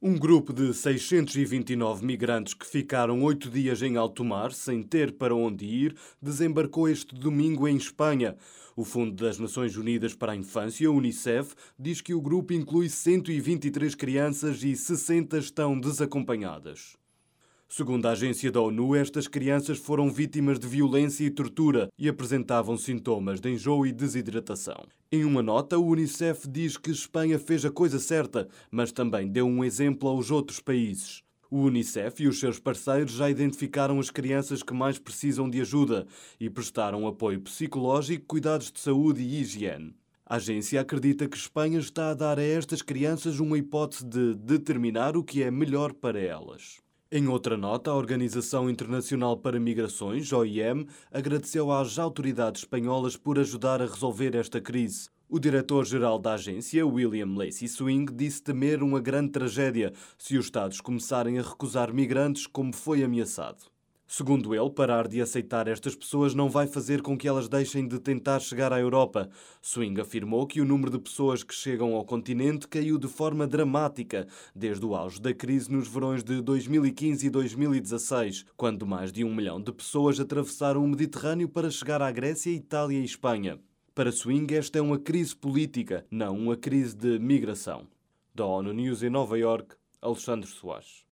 Um grupo de 629 migrantes que ficaram 8 dias em alto mar sem ter para onde ir desembarcou este domingo em Espanha. O Fundo das Nações Unidas para a Infância, Unicef, diz que o grupo inclui 123 crianças e 60 estão desacompanhadas. Segundo a agência da ONU, estas crianças foram vítimas de violência e tortura e apresentavam sintomas de enjoo e desidratação. Em uma nota, o Unicef diz que Espanha fez a coisa certa, mas também deu um exemplo aos outros países. O Unicef e os seus parceiros já identificaram as crianças que mais precisam de ajuda e prestaram apoio psicológico, cuidados de saúde e higiene. A agência acredita que Espanha está a dar a estas crianças uma hipótese de determinar o que é melhor para elas. Em outra nota, a Organização Internacional para Migrações, OIM, agradeceu às autoridades espanholas por ajudar a resolver esta crise. O diretor-geral da agência, William Lacy Swing, disse temer uma grande tragédia se os Estados começarem a recusar migrantes como foi ameaçado. Segundo ele, parar de aceitar estas pessoas não vai fazer com que elas deixem de tentar chegar à Europa. Swing afirmou que o número de pessoas que chegam ao continente caiu de forma dramática desde o auge da crise nos verões de 2015 e 2016, quando mais de 1 milhão de pessoas atravessaram o Mediterrâneo para chegar à Grécia, Itália e Espanha. Para Swing, esta é uma crise política, não uma crise de migração. Da ONU News em Nova Iorque, Alexandre Soares.